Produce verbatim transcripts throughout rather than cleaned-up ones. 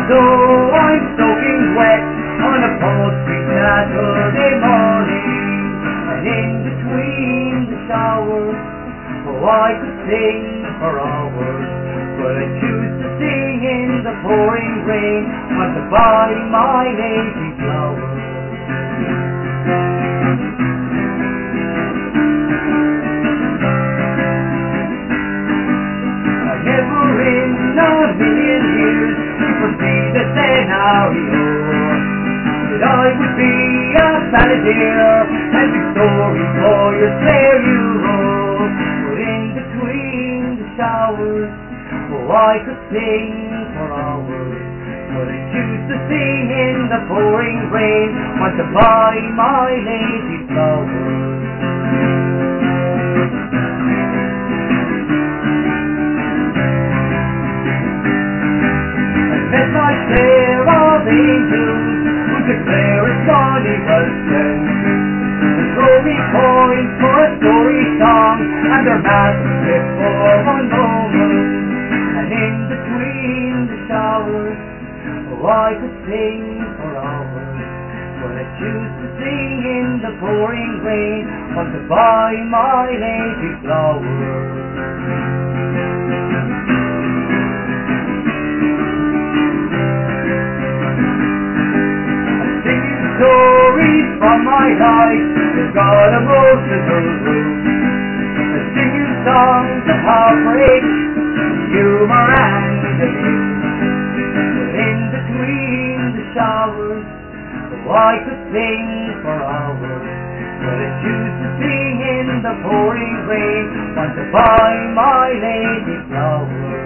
though I'm soaking wet on a paltry Saturday morning, and in between the showers, oh, I could sing for hours, but I choose to sing in the pouring rain, want to buy my lazy flowers. Never in a million years to foresee the scenario that I would be a balladeer and do stories for your spare euro. But in between the showers, oh, I could sing for hours, but I choose to sing in the pouring rain, want to buy my lazy flowers. Met my share of angels who declare it's money well spent, and throw me coins for a story song, and their masks slip for one moment. And in between the showers, oh, I could sing for hours, but I choose to sing in the pouring rain, want to buy my lazy flowers. Stories from my life, they've got a emotional root. I'm singing songs of heartbreak, humor and abuse. But in between the showers, oh, I could sing for hours, but I choose to sing in the pouring rain, want to buy my lazy flowers.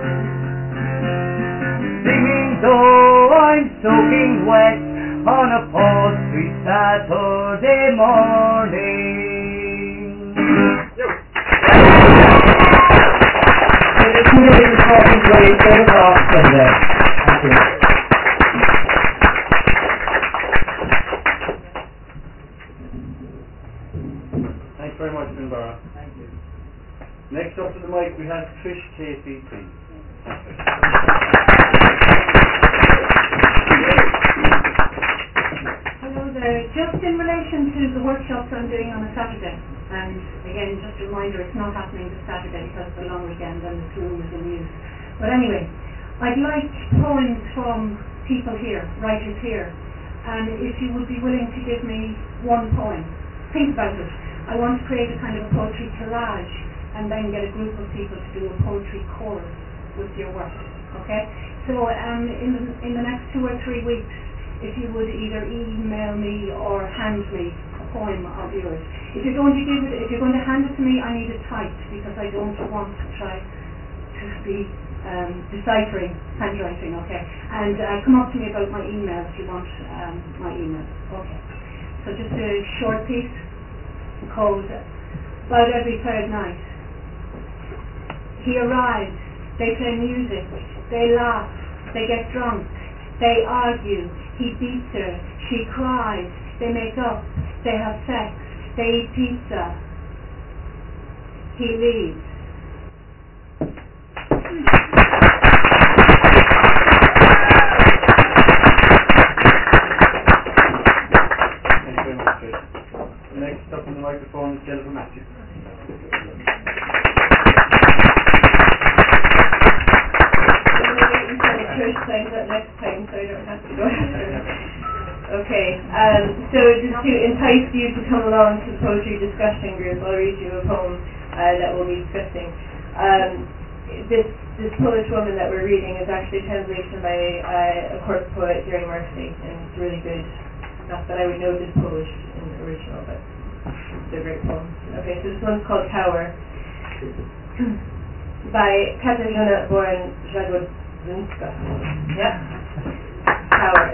Singing though I'm soaking wet on a paltry Saturday morning. So the two days of talking place, get it off Sunday. Thank you. Thanks very much, Finbarra. Thank you. Next up to the mic we have Trish Casey, please. Just in relation to the workshops I'm doing on a Saturday, and again, just a reminder, it's not happening this Saturday because it's a long weekend and the room is in use. But anyway, I'd like poems from people here, writers here, and if you would be willing to give me one poem, think about it. I want to create a kind of a poetry collage and then get a group of people to do a poetry chorus with your work, okay? So um, in, the, in the next two or three weeks, if you would either email me or hand me a poem of yours. If you're going to give it, if you're going to hand it to me, I need it typed because I don't want to try to be um, deciphering handwriting, okay? And uh, come up to me about my email if you want um, my email, okay? So just a short piece called About Every Third Night. He arrives, they play music, they laugh, they get drunk, they argue, he beats her, she cries, they make up, they have sex, they eat pizza, he leaves. Thank you very much, Trish. Next up on the microphone is Jennifer Matthews. Okay, um, so just to entice you to come along to the poetry discussion group, I'll read you a poem uh, that we'll be discussing. Um, this this Polish woman that we're reading is actually a translation by uh, a court poet, Jerry Murphy, and it's really good. Not that I would know this Polish in the original, but it's a great poem. Okay, so this one's called Tower by Katarzyna Born-Jagodzinska. Yeah? Tower.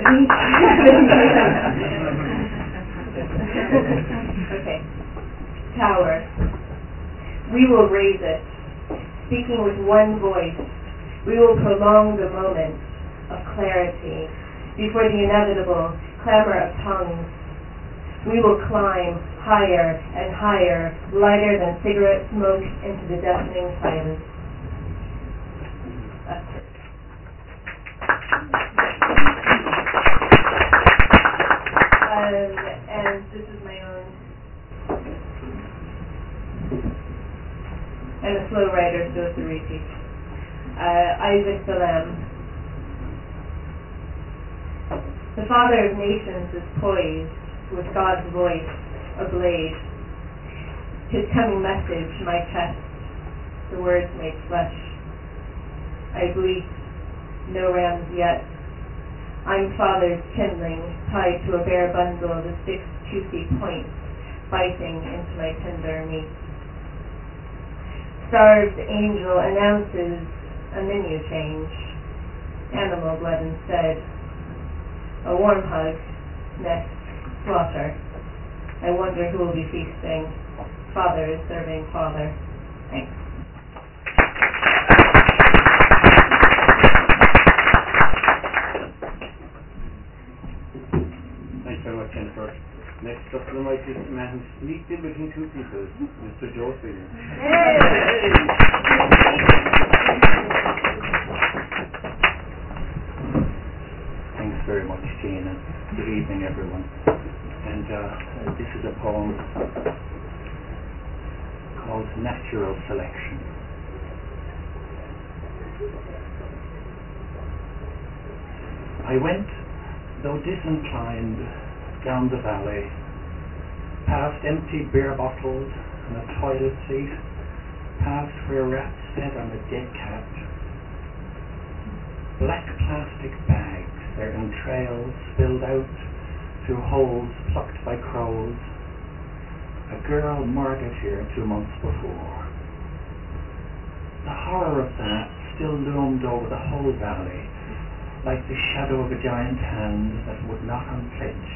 Okay. Tower. We will raise it, speaking with one voice. We will prolong the moment of clarity before the inevitable clamor of tongues. We will climb higher and higher, lighter than cigarette smoke, into the deafening silence. That's it. flow rider, so it's a repeat. Uh, Isaac the Lamb. The Father of nations is poised, with God's voice ablaze. His coming message, my chest, the words made flesh. I bleat, no rams yet. I'm Father's kindling, tied to a bare bundle of six juicy points, biting into my tender meat. Starved angel announces a menu change. Animal blood instead. A warm hug, next slaughter. I wonder who will be feasting. Father is serving Father. Thanks. Thanks very much, Jennifer. Next up to the mic is the man who sneaked in between two people, Mister Joe Sweeney. Thanks very much, Jane, and good evening, everyone. And uh, this is a poem called Natural Selection. I went, though disinclined, down the valley, past empty beer bottles and a toilet seat, past where rats fed on a dead cat. Black plastic bags, their entrails spilled out through holes plucked by crows. A girl murdered here two months before. The horror of that still loomed over the whole valley, like the shadow of a giant hand that would not unflinch.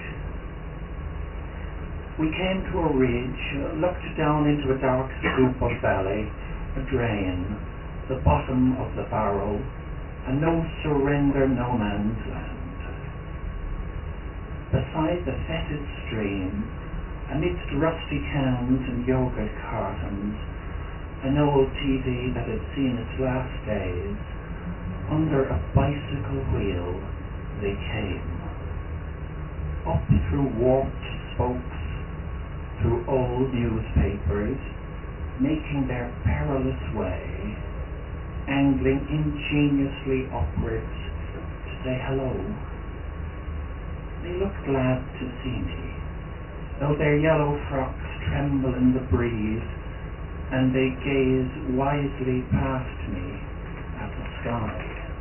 We came to a ridge, looked down into a dark scoop of valley, a drain, the bottom of the barrel, a no surrender no man's land. Beside the fetid stream, amidst rusty cans and yogurt cartons, an old T V that had seen its last days, under a bicycle wheel they came. Up through warped spokes, through old newspapers, making their perilous way, angling ingeniously upwards to say hello. They looked glad to see me, though their yellow frocks tremble in the breeze, and they gaze wisely past me at the sky.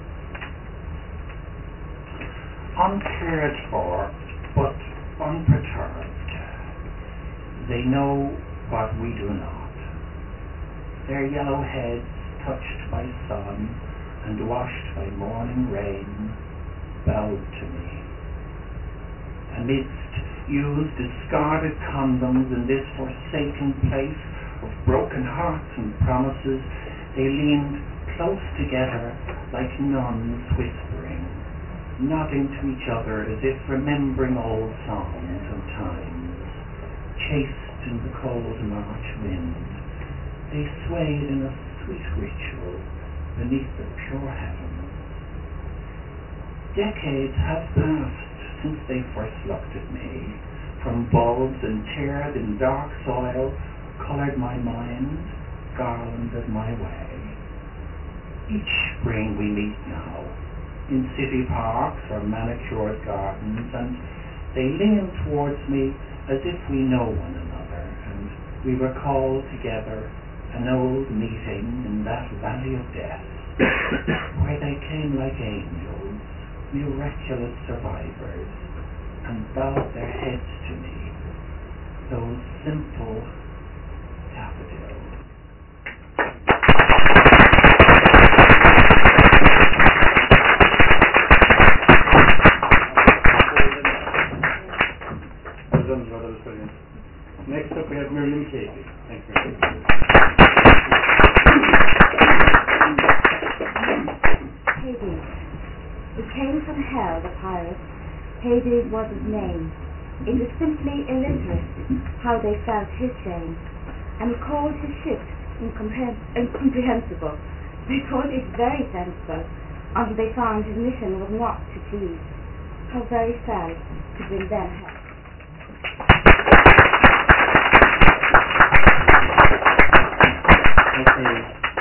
Uncared for, but unperturbed, they know what we do not. Their yellow heads, touched by sun and washed by morning rain, bowed to me. Amidst used, discarded condoms in this forsaken place of broken hearts and promises, they leaned close together like nuns whispering, nodding to each other as if remembering old songs and times. Chased in the cold March wind, they swayed in a sweet ritual beneath the pure heavens. Decades have passed since they first looked at me, from bulbs interred in dark soil, coloured my mind, garlanded my way. Each spring we meet now, in city parks or manicured gardens, and they lean towards me as if we know one another, and we recall together an old meeting in that valley of death, where they came like angels, miraculous survivors, and bowed their heads to me, those simple daffodils. Well done, Joe, that was brilliant. Next up we have Miriam Casey. Thanks, Miriam. Hades. It came from hell, the pirate. Hades wasn't named. It was simply illiterate how they felt his shame, and called his ship incompreh- incomprehensible. They thought it very sensible, until they found his mission was not to please. How very sad to bring them hell. Okay,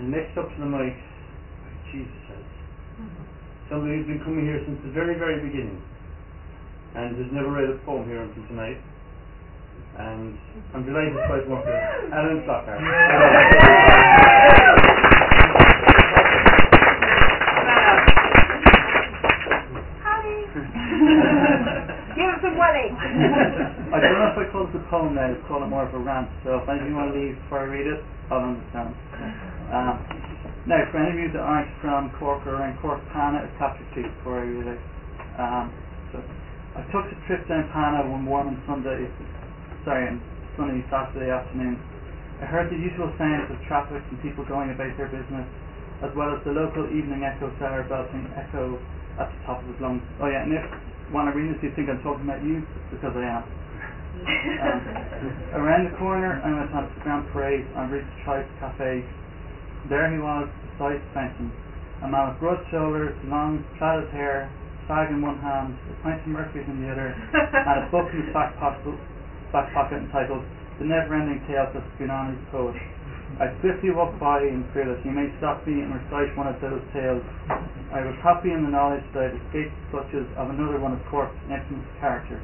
And next up to the mic, Jesus says, somebody who's been coming here since the very, very beginning and has never read a poem here until tonight. And I'm delighted to quite welcome Alan Flockhart. Give us some money. I don't know if I call it a poem now, I'd call it more of a rant, so if anything you want to leave before I read it, I'll understand. Um, now, for any of you that aren't from Cork or around Cork, Pana is Patrick Street before I read it. Um, so I took a trip down Pana one warm and Sunday, sorry, and sunny Saturday afternoon. I heard the usual sounds of traffic and people going about their business, as well as the local evening echo tower belting echo at the top of his lungs. Oh yeah, and if one arenas you think I'm talking about you, it's because I am. um, around the corner I went on to the Grand Parade and reached Tribe's Cafe. There he was, beside the fountain, a man with broad shoulders, long plaited hair, fag in one hand, a pint of Murphy's in the other, and a book in his back pocket, back pocket entitled The Never-Ending Tales of Spinani's Poet. I swiftly walked by and feared that he may stop me and recite one of those tales. I was happy in the knowledge that I had escaped the clutches of another one of Cork's infamous characters.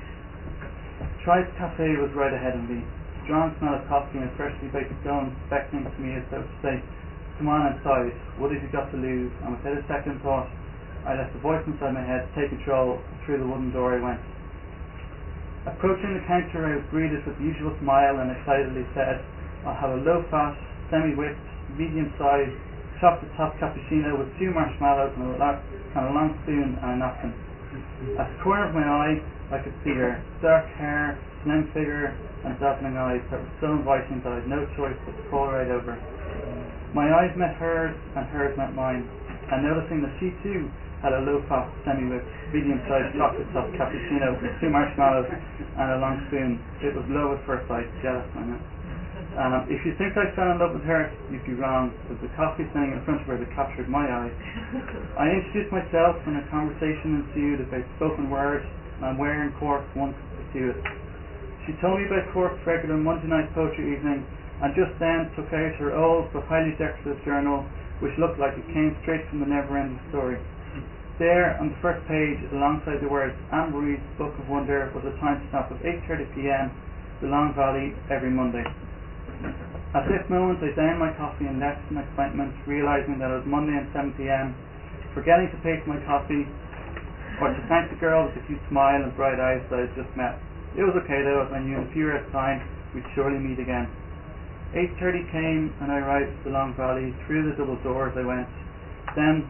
Tribe's Cafe was right ahead of me. Strong smell of coffee and freshly baked scones beckoning to me as though to say, "Come on inside, what have you got to lose?" And without a second thought, I let the voice inside my head take control, and through the wooden door I went. Approaching the counter, I was greeted with the usual smile and excitedly said, "I'll have a low-fat, semi-whipped, medium-sized, chocolate-top cappuccino with two marshmallows and a, la- and a long spoon and a napkin." At the corner of my eye, I could see her, dark hair, slim figure, and dazzling eyes that were so inviting that I had no choice but to fall right over. My eyes met hers, and hers met mine, and noticing that she too had a low-fat, semi-whipped, medium-sized chocolate-top cappuccino with two marshmallows and a long spoon, it was love at first sight, jealous, I know. Um, if you think I fell in love with her, you'd be wrong. It was the coffee sitting in front of her that captured my eye. I introduced myself and a conversation ensued about spoken word and where in Cork one could pursue it. She told me about Cork's regular Monday night poetry evening and just then took out her old but highly decorative journal, which looked like it came straight from the never-ending story. There, on the first page, alongside the words Anne Marie's Book of Wonder, was a time stamp of eight thirty p.m. the Long Valley every Monday. At this moment I downed my coffee and left in excitement, realising that it was Monday and seven p.m, forgetting to pay for my coffee or to thank the girl with the cute smile and bright eyes that I had just met. It was okay though, as I knew in a few hours' time we'd surely meet again. eight thirty came and I arrived at the Long Valley. Through the double doors I went. Then,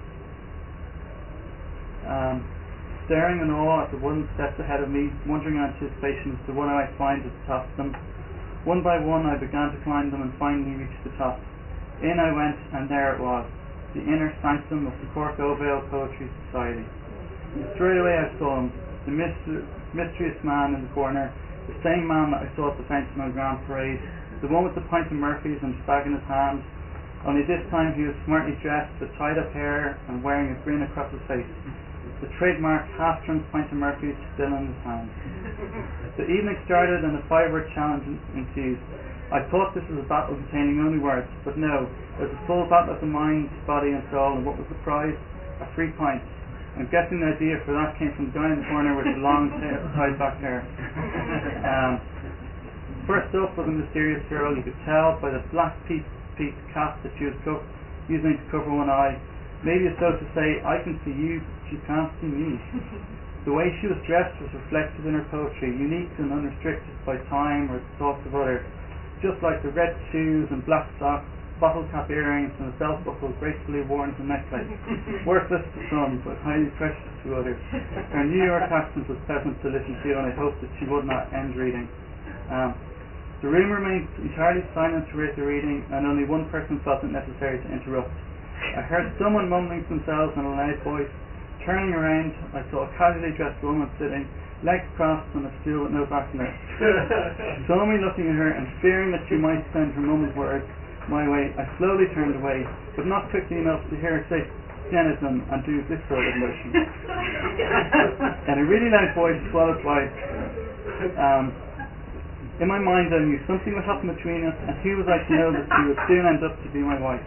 um, staring in awe at the wooden steps ahead of me, wondering in anticipation as to what I might find at the top of them. One by one I began to climb them and finally reached the top. In I went, and there it was, the inner sanctum of the Cork Ovale Poetry Society. Straight away I saw him, the myster- mysterious man in the corner, the same man that I saw at the fountain on Grand Parade, the one with the pint of Murphy's and his bag in his hand, only this time he was smartly dressed with tied up hair and wearing a grin across his face. The trademark half-drunk pint of Murphy's still in his hand. The evening started and a five-word challenge ensued. I thought this was a battle containing only words, but no, it was a full battle of the mind, body and soul, and what was the prize? A free pint. I'm guessing the idea for that came from the guy in the corner with the long tied back hair. Um, first up was a mysterious girl. You could tell by the black piece cap that she was co- using to cover one eye. Maybe it's so to say, I can see you, but you can't see me. The way she was dressed was reflected in her poetry, unique and unrestricted by time or the thoughts of others. Just like the red shoes and black socks, bottle cap earrings and a belt buckle gracefully worn as a necklace. Worthless to some, but highly precious to others. Her New York accent was pleasant to listen to, and I hoped that she would not end reading. Um, the room remained entirely silent throughout the reading, and only one person felt it necessary to interrupt. I heard someone mumbling to themselves in a loud voice. Turning around, I saw a casually dressed woman sitting, legs crossed on a stool with no back in it. She saw me looking at her, and fearing that she might send her mum's words my way, I slowly turned away, but not quickly enough to hear her say Denison and do this sort of motion. In a really loud voice, followed by um, In my mind, I knew something would happen between us, and who was I to know that she would soon end up to be my wife?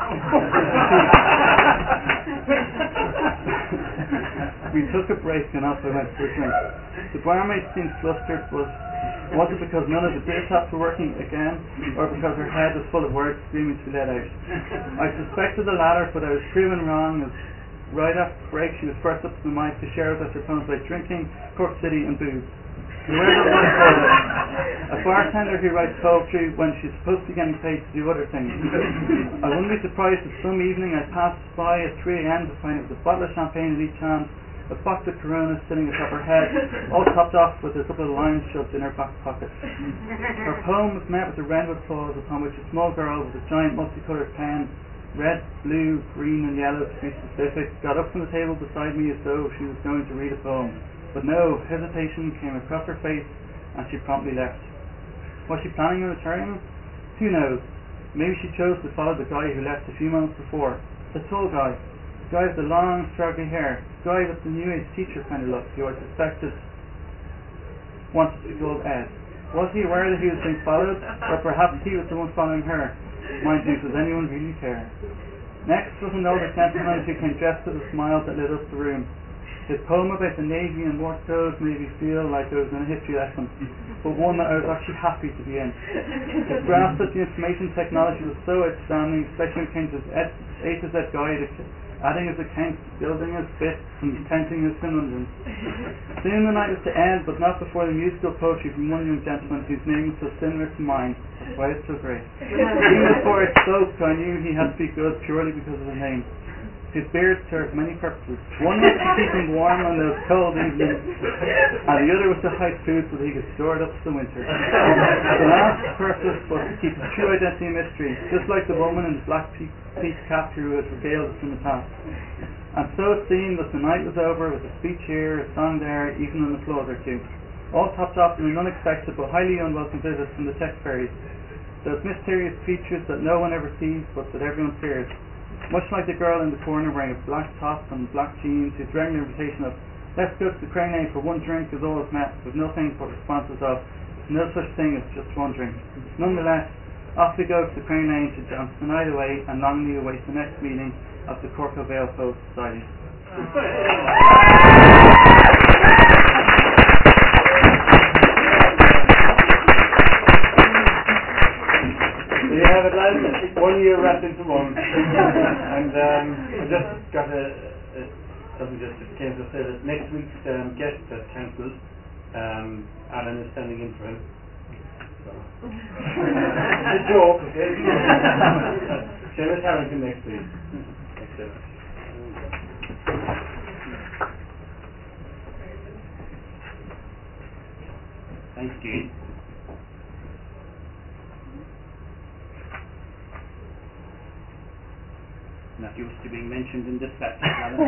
We took a break, and off I went for a drink. The barmaid seemed flustered, but was it because none of the beer taps were working again, or because her head was full of words screaming to be let out? I suspected the latter, but I was proven wrong, as right after the break she was first up to the mic to share with us her plans about drinking, Cork City, and booze. A bartender who writes poetry when she's supposed to be getting paid to do other things. I wouldn't be surprised if some evening I passed by at three a.m. to find it with a bottle of champagne in each hand, a box of Corona sitting atop her head, all topped off with a couple of lime shoved in her back pocket. Her poem was met with a redwood applause, upon which a small girl with a giant multicoloured pen, red, blue, green and yellow to be specific, got up from the table beside me as though she was going to read a poem. But no, hesitation came across her face, and she promptly left. Was she planning on returning? Who knows? Maybe she chose to follow the guy who left a few moments before. The tall guy. The guy with the long, straggly hair. The guy with the new age teacher kind of look, who I suspected wanted to be called Ed. Was he aware that he was being followed? Or perhaps he was the one following her? Mind you, does anyone really care? Next was an older gentleman who came dressed with a smile that lit up the room. His poem about the Navy and Morse code made me feel like I was in a history lesson, but one that I was actually happy to be in. His grasp that the information technology was so outstanding, especially when it came to his A to Z guide, adding his accounts, building his bits, and counting his conundrums. Soon the night was to end, but not before the musical poetry from one young gentleman whose name was so similar to mine. That's why it's so great. Even before I spoke, I knew he had to be good purely because of the name. His beard served many purposes. One was to keep him warm on those cold evenings, and the other was to hide food so that he could store it up for the winter. The last purpose was to keep his true identity a mystery, just like the woman in the black peak cap who had regaled us in the past. And so it seemed that the night was over with a speech here, a song there, even an applause or two. All topped off in an unexpected but highly unwelcome visit from the tech fairies. Those mysterious creatures that no one ever sees but that everyone fears. Much like the girl in the corner wearing a black top and black jeans whose regular invitation of let's go to the Crane Lane for one drink is always met with nothing but responses of no such thing as just one drink. Nonetheless, off we go to the Crane Lane to dance the night away and longingly await the next meeting of the Cork Vale Folk Society. You have it, lads. One year wrapped into one. And um, I just got a, a something just came to say that next week's um, guest has cancelled. Um, Alan is standing in for him. So. It's a joke, okay? Seamus Harrington next week. Thanks so much. Thanks, Gene. Not used to being mentioned in this batch.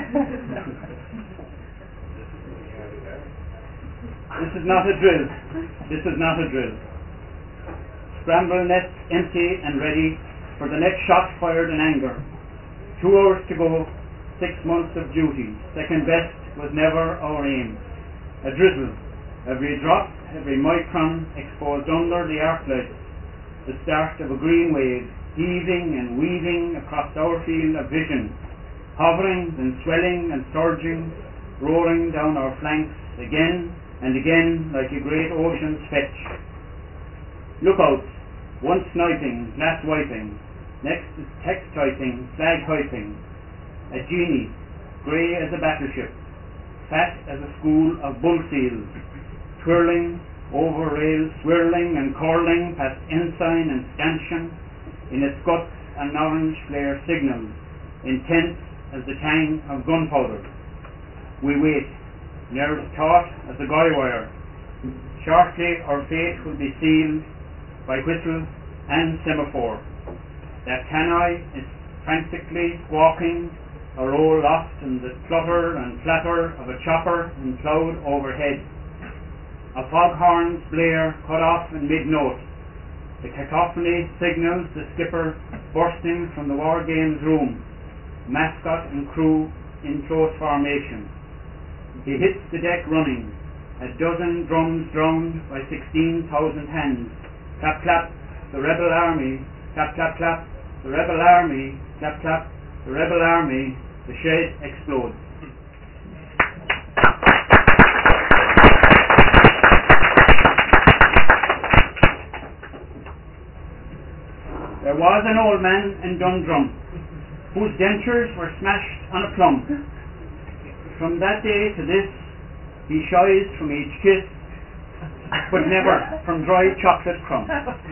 This is not a drill. This is not a drill. Scramble nest empty and ready for the next shot fired in anger. Two hours to go, six months of duty. Second best was never our aim. A drizzle. Every drop, every micron exposed under the arc lights. The start of a green wave, heaving and weaving across our field of vision, hovering and swelling and surging, roaring down our flanks again and again like a great ocean's fetch. Lookouts, one sniping, glass wiping, next is text typing, flag hoisting. A genie, grey as a battleship, fat as a school of bull seals, twirling over rails, swirling and curling past ensign and stanchion, in its guts an orange flare signals, intense as the tang of gunpowder. We wait, nerves taut as a guy wire. Shortly our fate will be sealed by whistle and semaphore. That canai is frantically squawking, a roll lost in the clutter and clatter of a chopper in cloud overhead. A foghorn's blare cut off in mid-note. The cacophony signals the skipper bursting from the war games room, mascot and crew in close formation. He hits the deck running, A dozen drums drowned by sixteen thousand hands. Clap, clap, the rebel army. Clap, clap, clap, the rebel army. Clap, clap, the rebel army. The shed explodes. There was an old man in Dundrum whose dentures were smashed on a plum. From that day to this, he shies from each kiss, but never from dry chocolate crumb.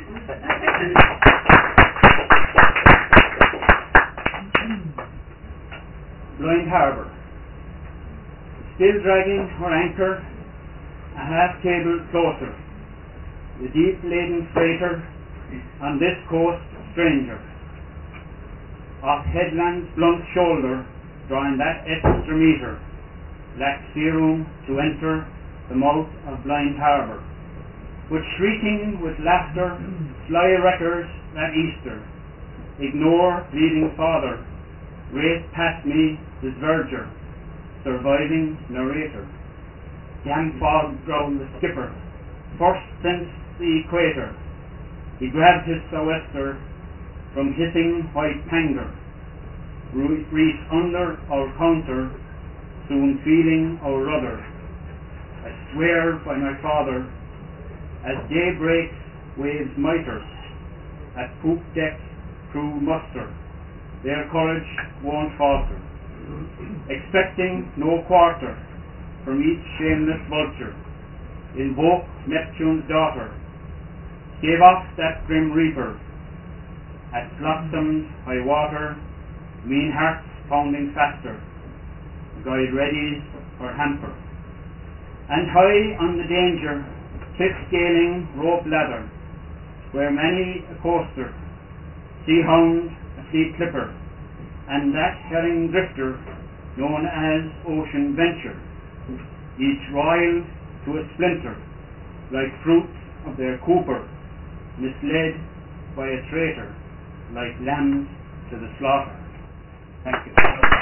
Blind Harbour, still dragging her anchor a half cable closer. The deep laden freighter on this coast stranger. Off headland's blunt shoulder, drawing that extra metre, lacks sea room to enter the mouth of Blind Harbour. But shrieking with laughter, fly wreckers that Easter, ignore bleeding father, race past me his verger, surviving narrator. Damn fog ground the skipper, first since the equator. He grabbed his sou'wester from hissing white panger, reefed under our counter, soon feeling our rudder. I swear by my father, as day breaks, waves mitre, at poop deck crew muster, their courage won't falter, expecting no quarter from each shameless vulture. Invoke Neptune's daughter, stave off that grim reaper, at Flotsам's high water, mean hearts pounding faster, guide readies for hamper. And high on the danger, cliff-scaling rope ladder, where many a coaster, sea hound, a sea clipper, and that herring drifter known as Ocean Venture, each roiled to a splinter, like fruit of their cooper, misled by a traitor, like lambs to the slaughter. Thank you.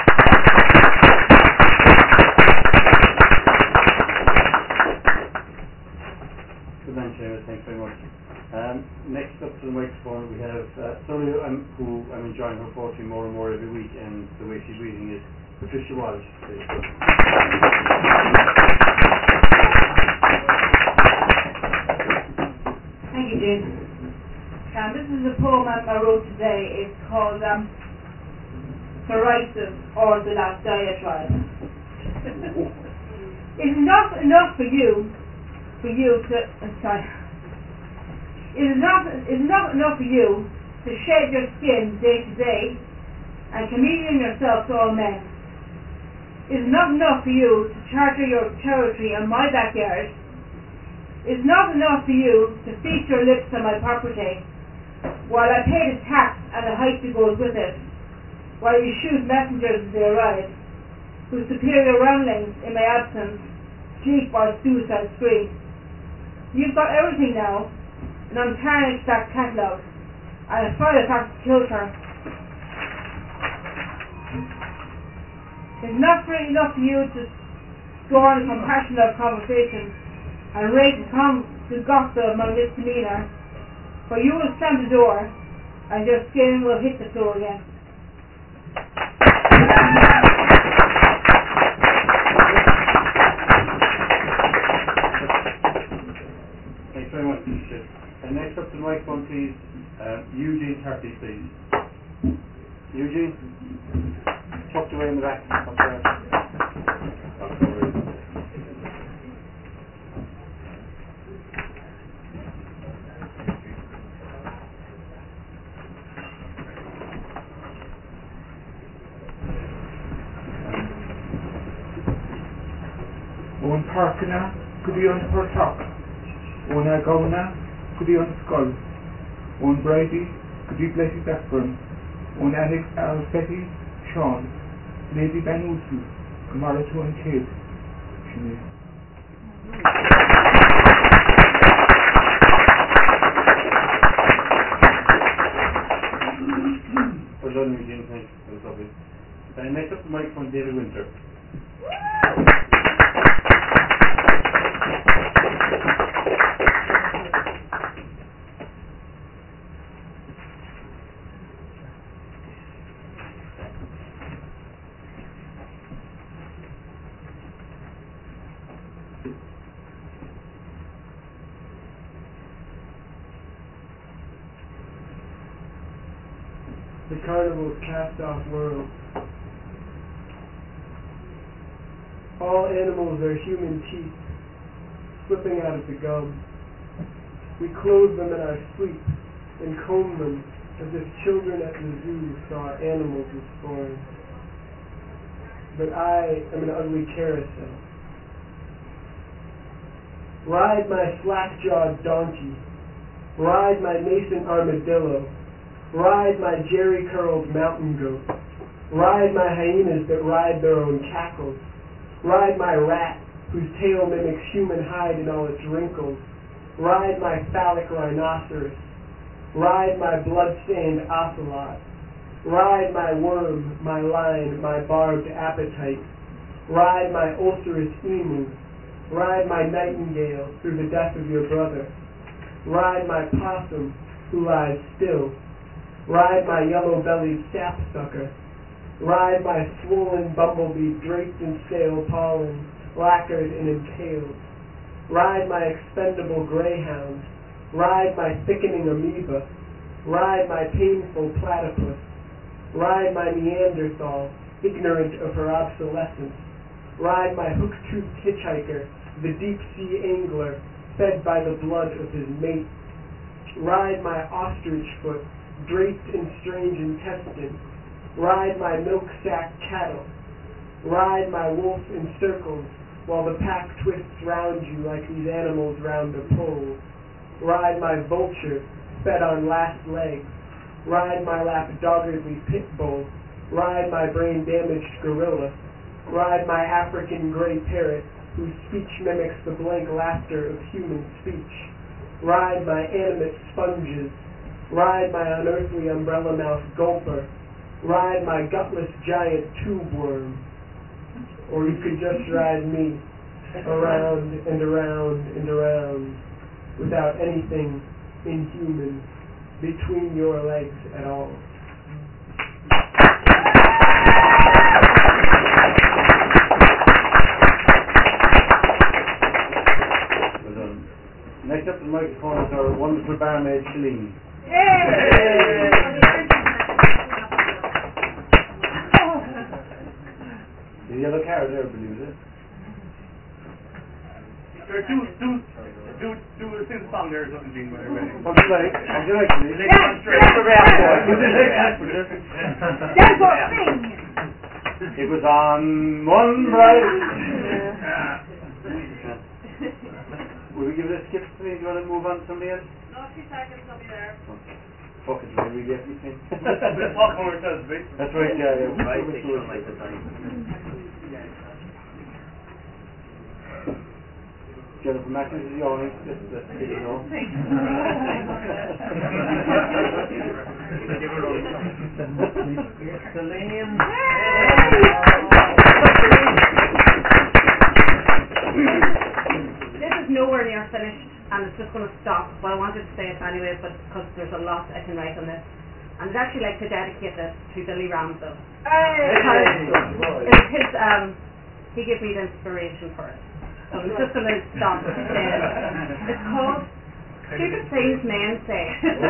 Good man, Seamus. Thanks very much. Um, next up to the microphone we have uh, somebody who I'm, who I'm enjoying her poetry more and more every week, and the way she's reading it, Patricia Walsh. Thank you, Jane. Um, this is a poem I I wrote today. It's called um, Derisive, or The Last Diatribe. It's not enough for you, for you to, I'm sorry, it is not, it is not enough for you to shed your skin day to day and chameleon yourself to all men. It is not enough for you to charter your territory on my backyard. It is not enough for you to feast your lips on my property, while I pay the tax and the height that goes with it, while you shoot messengers as they arrive, whose superior ramblings in my absence sleep while suicide scream. You've got everything now, an untarnished back catalogue, and a firefax kilter. It's not really enough for you to scorn the compassion of conversation and rate the, com- the gospel of my misdemeanor, for you will slam the door and your skin will hit the floor again. Thanks very much, Patricia. And next up to the microphone, please, uh, Eugene Turkey, please. Eugene, tucked away in the back. Up there. Up there. One Parkina could be on her top, one Agona could be on skull, one Brady could be Blessy Blackburn, one Alex Alfetti, Sean, Lady Banusu, Kamara to and Kid. Well done, Eugene. Thanks. That was lovely. And next up the microphone, David Winter. The carnival's cast-off world. All animals are human teeth, slipping out of the gum. We clothe them in our sleep and comb them as if children at the zoo saw animals as foreign. But I am an ugly carousel. Ride my slack-jawed donkey. Ride my mason armadillo. Ride my jerry-curled mountain goat. Ride my hyenas that ride their own cackles. Ride my rat, whose tail mimics human hide in all its wrinkles. Ride my phallic rhinoceros. Ride my blood-stained ocelot. Ride my worm, my lion, my barbed appetite. Ride my ulcerous emu. Ride my nightingale through the death of your brother. Ride my possum, who lies still. Ride my yellow-bellied sapsucker. Ride my swollen bumblebee draped in stale pollen, lacquered and impaled. Ride my expendable greyhound. Ride my thickening amoeba. Ride my painful platypus. Ride my Neanderthal, ignorant of her obsolescence. Ride my hook-toothed hitchhiker, the deep-sea angler, fed by the blood of his mate. Ride my ostrich foot, draped in strange intestine. Ride my milk-sack cattle. Ride my wolf in circles, while the pack twists round you like these animals round a pole. Ride my vulture, fed on last legs. Ride my lap doggedly pit bull. Ride my brain-damaged gorilla. Ride my African gray parrot, whose speech mimics the blank laughter of human speech. Ride my animate sponges. Ride my unearthly umbrella-mouthed gulper. Ride my gutless giant tube worm. Or you could just ride me around and around and around without anything inhuman between your legs at all. Well done. Next up to the microphone is our wonderful barmaid, Shalene. Yay! The yellow carrot there, believe it. There are two, two, two, two, two song there or something, Gene, when you're ready. What'd you like? What'd you like, Shalene? Let's go straight. Yes, Would you like that? That's what I think. It was on one bright. Will we give it a skip, please? Do you want to move on to somebody else? No, two seconds, I'll be there. Okay. Fuck it, really, we get everything. We'll talk more ourselves, right? That's right, yeah, yeah. Right, We're take sure. some like the time. Jennifer Matthews is yawning. Just, just so you know. Give her all Celine. This is nowhere near finished, and it's just going to stop, but I wanted to say it anyway, but because there's a lot I can write on this. And I'd actually like to dedicate this to Billy Ramsdell. Because it's his, um, he gave me the inspiration for it. So it's just a little stop. Uh, it's called Stupid Things Men Say.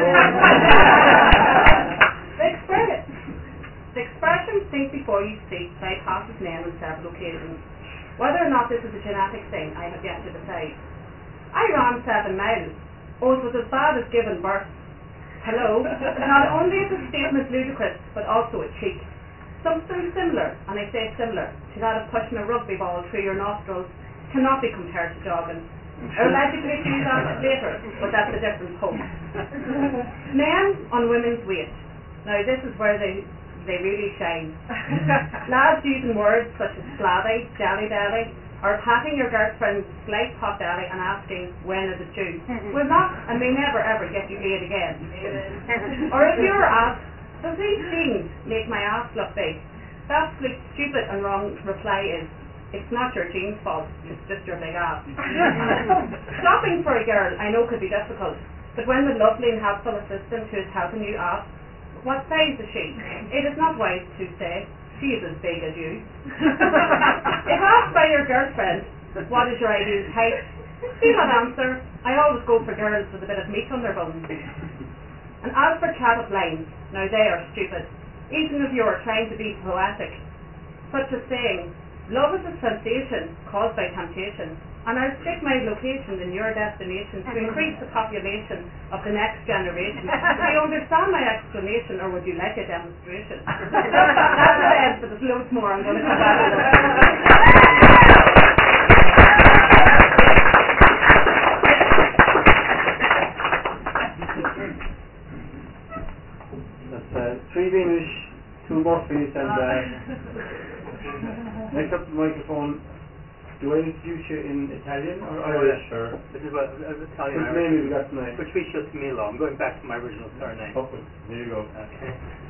The expression, the expression think before you speak bypasses men on several occasions. Whether or not this is a genetic thing, I have yet to decide. I ran seven miles. Oh, it was as bad as giving birth. Hello? Not only is the statement ludicrous, but also a cheat. Something similar, and I say similar, to that of pushing a rugby ball through your nostrils cannot be compared to jogging. I will educate you that later, but that's a different post. Men on women's weight. Now this is where they they really shine. Lads using words such as slabby, jelly belly, or patting your girlfriend's slight pot belly and asking when is it due will not and may never ever get you laid again. Or if you're asked, does these things make my ass look big? The absolute stupid and wrong reply is, it's not your genes' fault, it's just your big ass. Shopping for a girl I know could be difficult, but when the lovely and helpful assistant who is helping you asks, what size is she? It is not wise to say, she is as big as you. If asked by your girlfriend, What is your ideal height? Still not answer. I always go for girls with a bit of meat on their bones. And as for chat-up lines, now they are stupid, even if you are trying to be poetic. Such as saying, love is a sensation caused by temptation, and I'll stick my location in your destination to increase the population of the next generation. Do you understand my explanation, or would you like a demonstration? That's the end, but there's loads more I'm going to come back to. Uh, three Venus, two Murphys, and uh, next up the microphone. Do I introduce you in Italian or Irish? Or This is what uh, Italian. which name have you got tonight? Patricio Camillo. I'm going back to my original surname. Okay, there you go. Okay.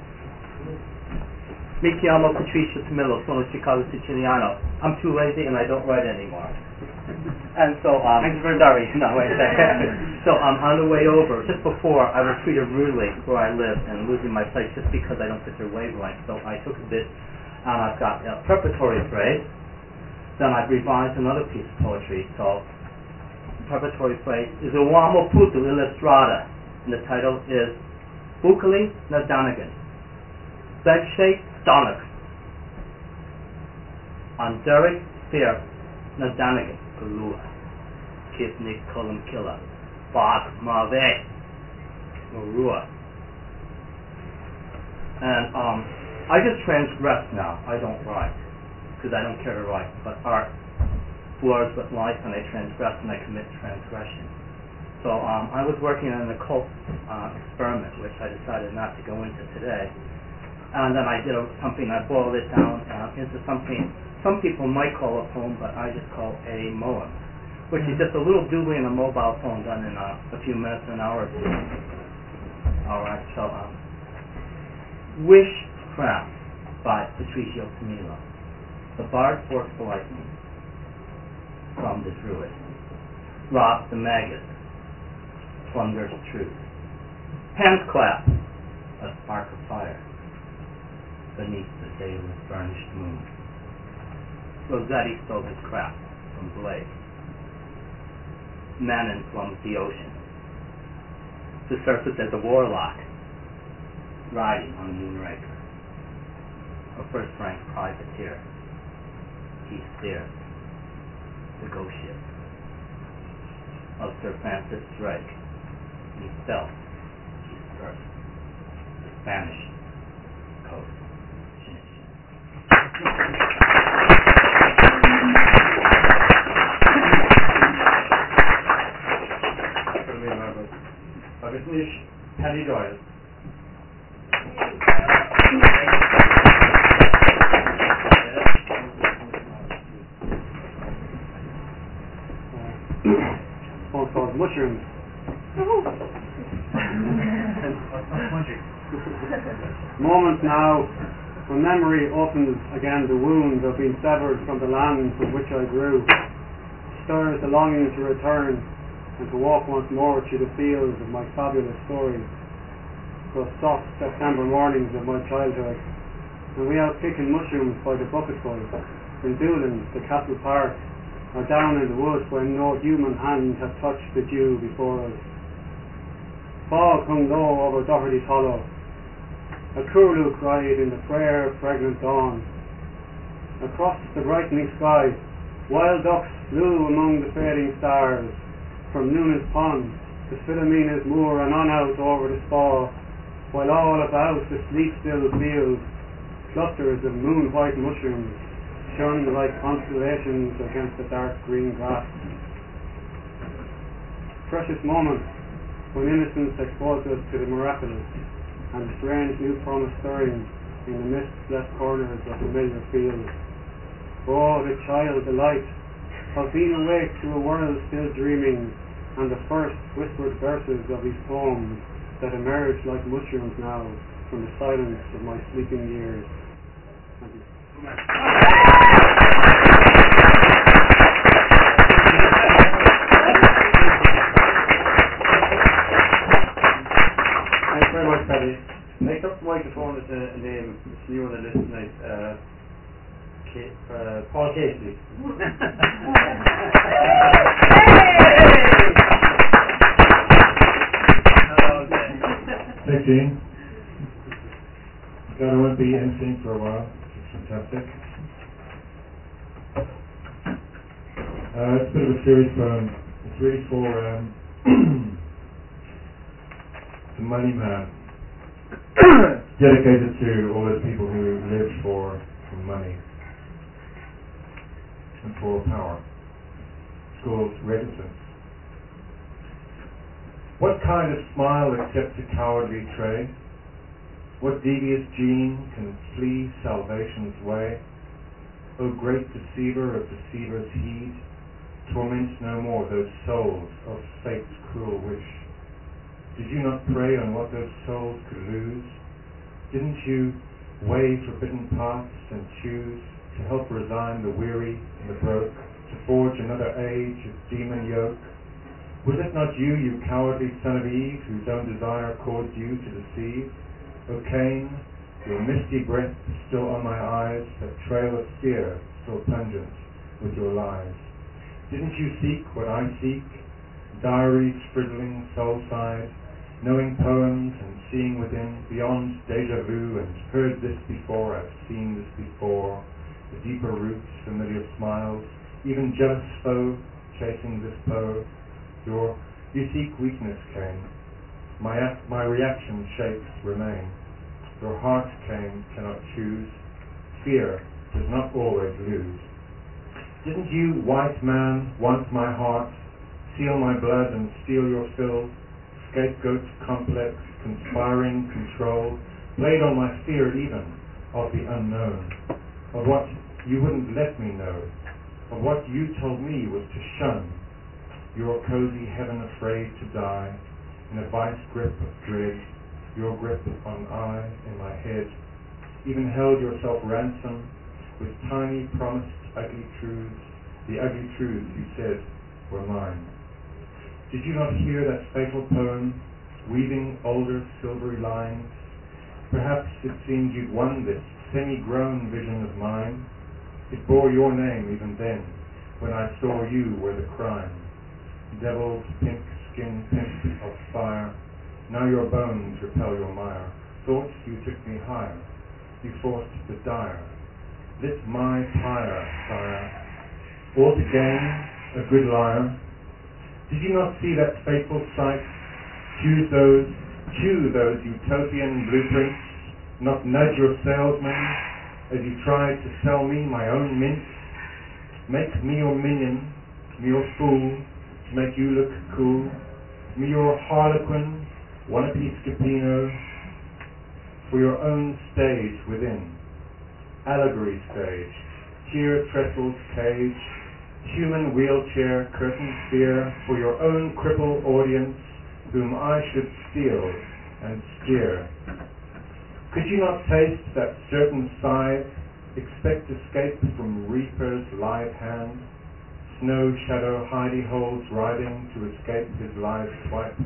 Mi chiamo Patricio Camillo, sono Chicago Siciliano. I'm too lazy and I don't write anymore. And so, um, Thank you very sorry, no, wait a second. So, um, on the way over, just before, I was treated rudely where I live and losing my place just because I don't fit their wavelength. So I took a bit, and I've got a preparatory phrase. Then I've revised another piece of poetry. So, the preparatory phrase is Uomo puto illa strada, and the title is Bucali na Donegan. Begshake Stonach. On Derek Fear na Donegan. Galua, Kipnik Colum Killer, Bach Mave, Marua. And um, I just transgress now. I don't write, because I don't care to write. But art floors with life, and I transgress and I commit transgression. So um, I was working on an occult uh, experiment, which I decided not to go into today. And then I did a, something, I boiled it down uh, into something some people might call a poem, but I just call a moem, which is just a little doodly in a mobile phone done in uh, a few minutes, an hour or two. All right, so um, Wishcraft by Patricio Camillo. The bard forks the lightning from the druid. Rob the maggot plunders truth. Handclap, a spark of fire beneath the daily burnished moon. Rossetti stole his craft from Blake. Manon plumbs the ocean. To surface as a warlock, riding on the Moonraker. A first rank privateer. He steered the ghost ship of Sir Francis Drake. He felt he skirts the Spanish coast. Agus níos Paddy Doyle. One called Mushrooms. Moment now when memory opens again the wound of being severed from the land from which I grew, stirs the longing to return and to walk once more through the fields of my fabulous stories, those soft September mornings of my childhood, when we out picking mushrooms by the bucketful, in Doolin, the Castle Park, or down in the woods when no human hand had touched the dew before us. Fog hung low over Doherty's Hollow. A curlew cried in the fair, fragrant dawn. Across the brightening sky, wild ducks flew among the fading stars, from Nuna's Pond to Philomena's Moor and on out over the Spa, while all about the sleep-still fields, clusters of moon-white mushrooms shone like constellations against the dark green grass. Precious moments when innocence exposed us to the miraculous, and the strange new promise stirring in the mist-left corners of familiar fields. Oh, the child delight of being awake to a world still dreaming, and the first whispered verses of these poems that emerge like mushrooms now from the silence of my sleeping years. Thank you. Thanks very much, Paddy. Next up the microphone is a, a name that's new on the list tonight. Uh, K- uh, Paul Casey. Sixteen. Got a wimpy instinct for a while, which is fantastic. Uh, it's a bit of a serious poem. It's really for um, the money man. Dedicated to all those people who live for, for money and for power. It's called Reticence. What kind of smile accepts a cowardly tray? What devious gene can flee salvation's way? O great deceiver of deceivers' heed, torment no more those souls of fate's cruel wish. Did you not prey on what those souls could lose? Didn't you weigh forbidden paths and choose to help resign the weary and the broke, to forge another age of demon yoke? Was it not you, you cowardly son of Eve, whose own desire caused you to deceive? O Cain, your misty breath still on my eyes, that trail of fear still pungent with your lies. Didn't you seek what I seek, diaries frizzling soul-side, knowing poems and seeing within, beyond deja vu, and heard this before, I've seen this before, the deeper roots, familiar smiles, even jealous foe chasing this foe. Your, you seek weakness came. My, my reaction shapes remain. Your heart came, cannot choose. Fear does not always lose. Didn't you, white man, want my heart, seal my blood and steal your fill? Scapegoat complex, conspiring control, played on my fear even of the unknown, of what you wouldn't let me know, of what you told me was to shun. Your cozy heaven afraid to die, in a vice grip of dread, your grip on I in my head, even held yourself ransom with tiny promised ugly truths, the ugly truths you said were mine. Did you not hear that fatal poem, weaving older silvery lines? Perhaps it seemed you'd won this semi-grown vision of mine. It bore your name even then, when I saw you were the crime. Devil's pink skin pimp of fire, now your bones repel your mire. Thought you took me higher, you forced the dire. Lit my pyre, sire, all to gain a good liar. Did you not see that fateful sight? Choose those, chew those utopian blueprints, not nudge your salesman as you tried to sell me my own mint. Make me your minion, me your fool, to make you look cool, me your harlequin, one apiece capino, for your own stage within. Allegory stage, tier trestles cage, human wheelchair, curtain sphere, for your own crippled audience, whom I should steal and steer. Could you not taste that certain side, expect escape from reaper's live hand? Snow shadow Heidi holds riding to escape his live swipe.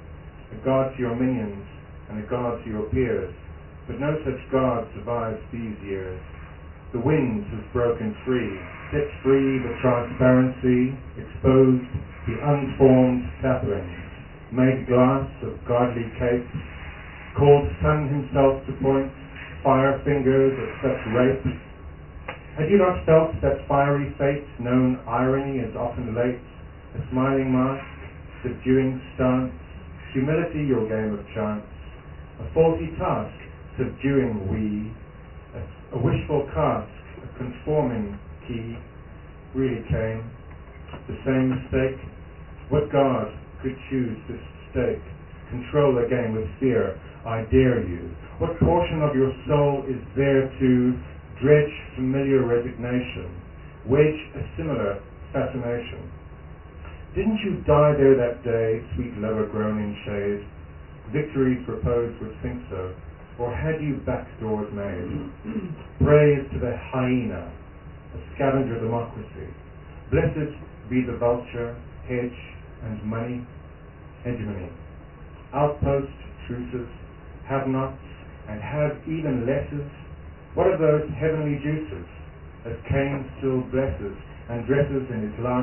A god to your minions and a god to your peers, but no such god survives these years. The wind has broken free, set free the transparency, exposed the unformed saplings, made glass of godly capes, called sun himself to point, fire fingers of such rape. Had you not felt that fiery fate, known irony is often late, a smiling mask, subduing stance, humility your game of chance, a faulty task, subduing we, a, a wishful cask, a conforming key, really came, the same mistake. What god could choose this stake, control the game with fear, I dare you? What portion of your soul is there to dredge familiar resignation, wedge a similar fascination? Didn't you die there that day, sweet lover grown in shade? Victories proposed would think so, or had you backdoors made? Praise to the hyena, a scavenger democracy. Blessed be the vulture, hedge and money, hegemony. Outpost truces, have-nots, and have even lesses. What of those heavenly juices, as Cain still blesses and dresses in his last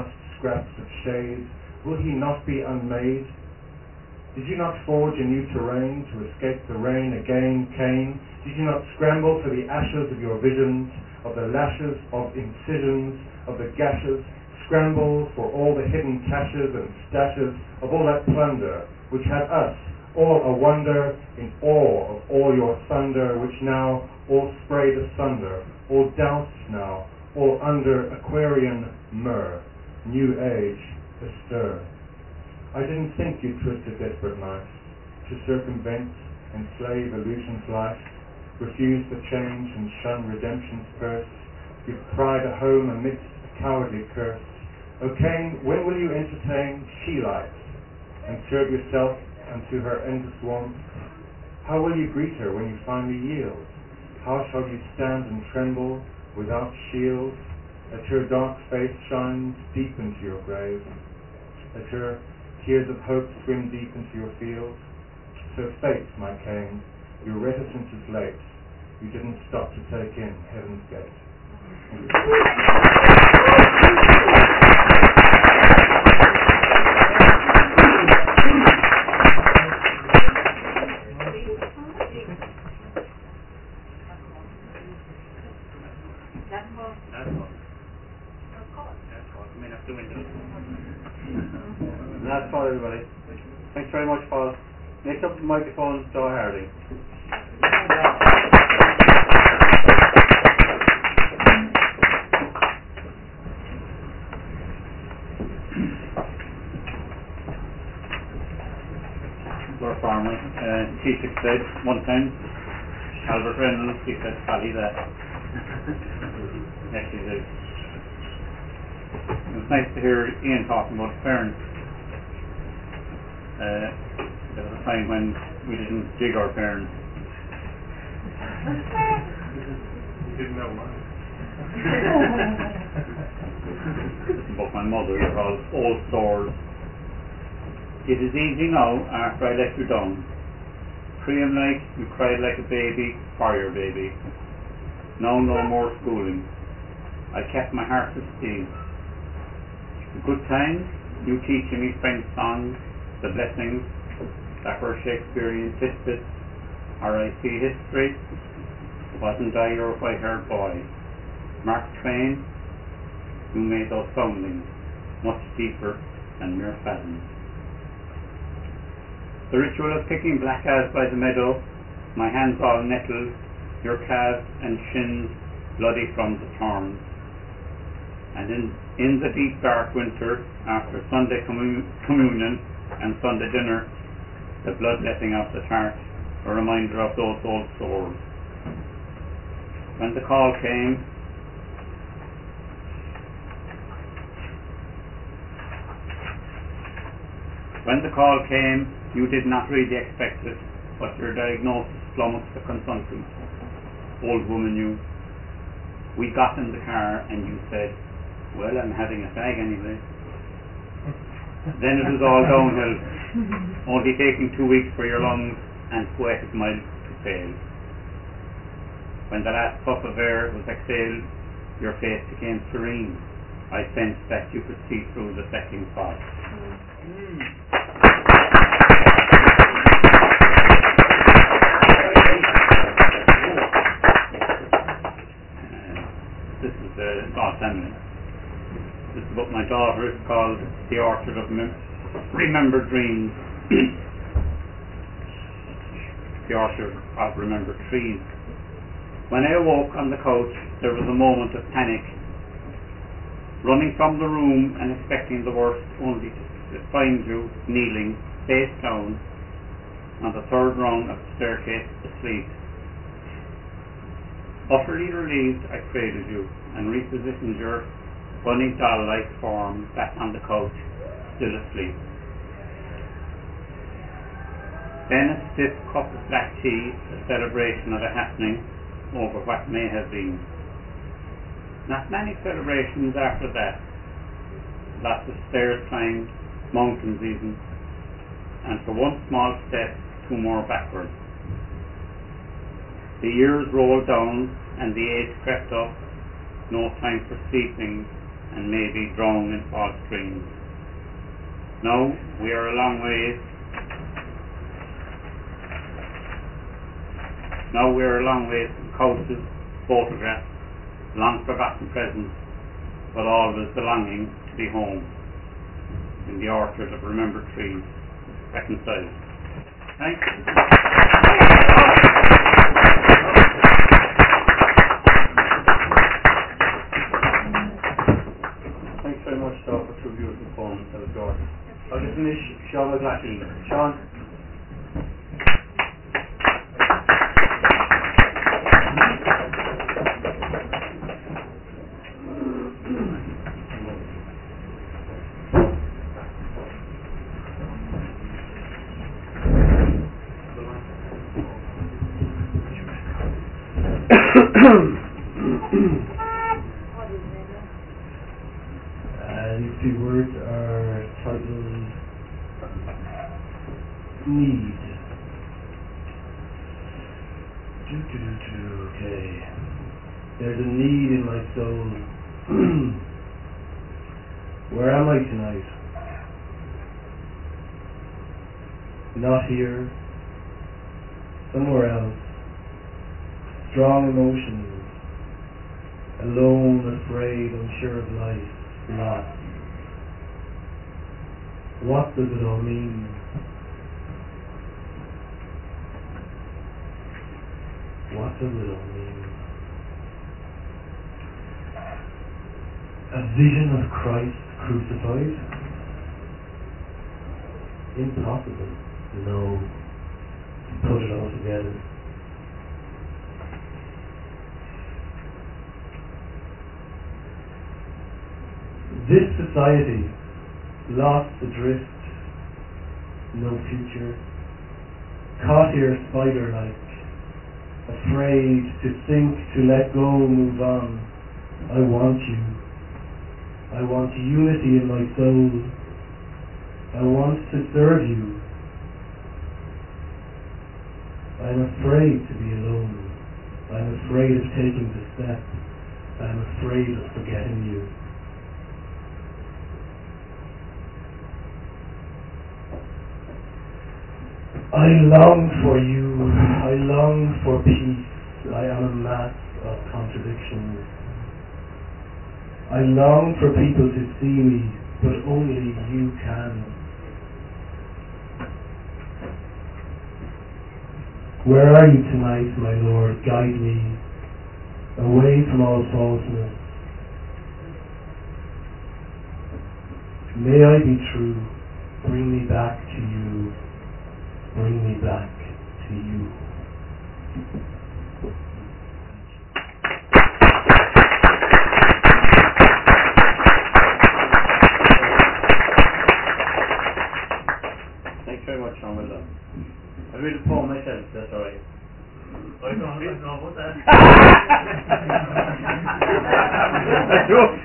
scraps of shade, will he not be unmade? Did you not forge a new terrain to escape the rain again, Cain? Did you not scramble for the ashes of your visions, of the lashes of incisions, of the gashes, scramble for all the hidden caches and stashes of all that plunder, which had us all a wonder, in awe of all your thunder, which now all sprayed asunder, all doused now, all under Aquarian myrrh, new age astir. I didn't think you twisted desperate knives to circumvent, enslave illusion's life, refuse the change and shun redemption's curse, give pride a home amidst a cowardly curse. O Cain, when will you entertain she-lights and serve yourself unto her endless want? How will you greet her when you finally yield? How shall you stand and tremble without shield? As her dark face shines deep into your grave, as her tears of hope swim deep into your field. So fate, my Cain, your reticence is late. You didn't stop to take in heaven's gate. That's all, everybody. Thanks very much, Paul. Next up, the microphone, Joe Harding. Lord Farmley, uh, Taoiseach said one time, Albert Reynolds, he said, Paddy that. Yes, he did. It was nice to hear Ian talking about parents. Uh, there was a time when we didn't jig our parents. You didn't know mine. But my mother are all old sores. It is easy now after I let you down. Cream like you cried like a baby for your baby. Now no more schooling. I kept my heart of steel. The good times, you teaching me French songs, the blessings that were Shakespearean tidbits, or I see history. Wasn't I your white-haired boy? Mark Twain, you made those soundings much deeper than mere fathoms. The ritual of picking black as by the meadow, my hands all nettled, your calves and shins bloody from the thorns. And in, in the deep dark winter, after Sunday commun- communion and Sunday dinner, the bloodletting of the tart, a reminder of those old sores. When the call came, when the call came, you did not really expect it, but your diagnosis flummoxed the consultant. Old woman you. We got in the car and you said, well, I'm having a fag anyway. Then it was all downhill, only taking two weeks for your lungs and poetic miles to fail. When the last puff of air was exhaled, your face became serene. I sensed that you could see through the settling fog. Mm. This is the thought family. This is about my daughter. It's called The Orchard of Mem- Remembered Dreams. The Orchard of Remembered Trees. When I awoke on the couch, there was a moment of panic. Running from the room and expecting the worst, only to find you kneeling, face down, on the third rung of the staircase asleep. Utterly relieved, I cradled you and repositioned your bunny doll-like form back on the couch, still asleep. Then a stiff cup of black tea, a celebration of a happening over what may have been. Not many celebrations after that. Lots of stairs climbed, mountains even, and for one small step, two more backwards. The years rolled down and the age crept up, no time for sleeping and maybe drown in false dreams. Now we are a long way Now we are a long way from couches, photographs, long forgotten presents, but always the longing to be home in the orchard of remembered trees, reconciled. Thanks. Thanks very much, Doc, for two beautiful poems. That was gorgeous. I'll just finish Sean McLaughlin. Sean. Uh, these two words are titled Need. Do, do, do, do. Okay. There's a need in my soul. Where am I tonight? Not here. Somewhere else. Strong emotions. Alone, afraid, unsure of life. Lost. What does it all mean? What does it all mean? A vision of Christ crucified? Impossible. No. Put it all together. This society, lost adrift, no future, caught here spider-like, afraid to think, to let go, move on. I want you. I want unity in my soul. I want to serve you. I'm afraid to be alone. I'm afraid of taking the step. I'm afraid of forgetting you. I long for you, I long for peace, I am a mass of contradictions. I long for people to see me, but only you can. Where are you tonight, my Lord? Guide me away from all falseness. May I be true, bring me back to you. Bring me back to you. Thanks very much, Sean. Well done. I'll read a poem myself, that's alright. I don't know about that. That's true.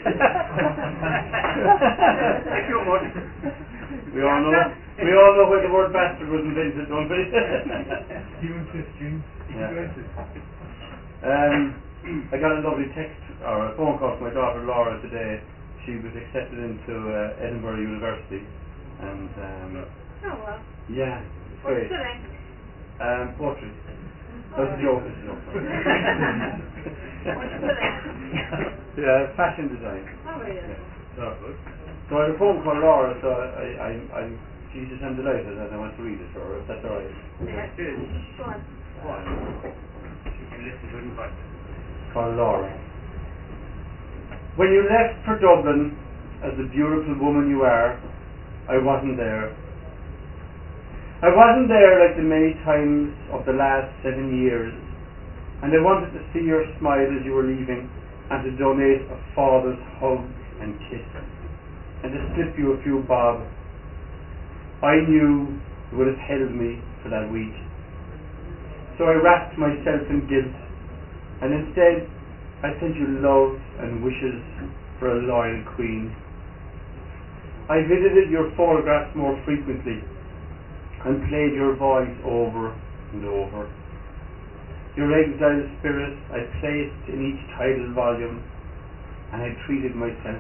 Thank you much. We all know. We all know where the word bastard was invented, don't we? Human Christian. Yeah. Um, I got a lovely text or a phone call from my daughter Laura today. She was accepted into uh, Edinburgh University, and um, Oh well. yeah, it's What's great. studying? Um, poetry. That's a joke, it's a joke. What's studying? Yeah, fashion design. Oh yeah. So, so I had a phone call Laura, so I, I, I, she says I'm delighted and I want to read it for her, if that's alright. Yeah. Go on. Go on. You can listen to it, but Called Laura. When you left for Dublin as the beautiful woman you are, I wasn't there. I wasn't there like the many times of the last seven years, and I wanted to see your smile as you were leaving, and to donate a father's hug and kiss, and to slip you a few bob. I knew you would have held me for that week, so I wrapped myself in guilt, and instead I sent you love and wishes for a loyal queen. I visited your photographs more frequently, and played your voice over and over. Your exiled spirit I placed in each tidal volume, and I treated myself to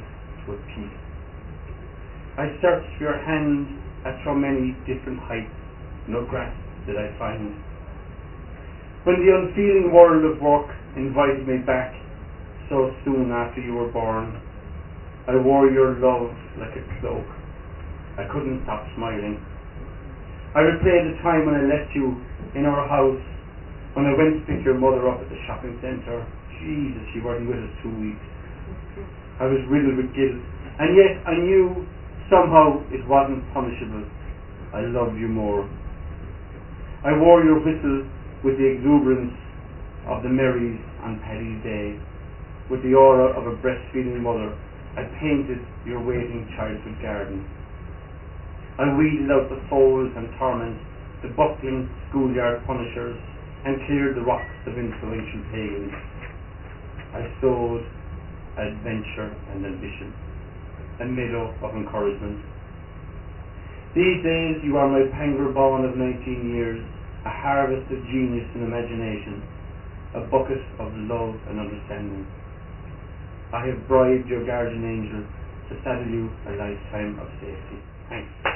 with peace. I searched for your hand at so many different heights, no grasp did I find. When the unfeeling world of work invited me back so soon after you were born, I wore your love like a cloak. I couldn't stop smiling. I replayed the time when I left you in our house, when I went to pick your mother up at the shopping centre. Jesus, she wasn't with us two weeks. I was riddled with guilt, and yet I knew somehow it wasn't punishable. I loved you more. I wore your whistle with the exuberance of the Marys on Paddy's Day. With the aura of a breastfeeding mother, I painted your waiting childhood garden. I weeded out the foes and torments, the buckling schoolyard punishers, and cleared the rocks of influential pagans. I sowed adventure and ambition, a meadow of encouragement. These days you are my Pangur-Bawn of nineteen years, a harvest of genius and imagination, a bucket of love and understanding. I have bribed your guardian angel to saddle you a lifetime of safety. Thanks.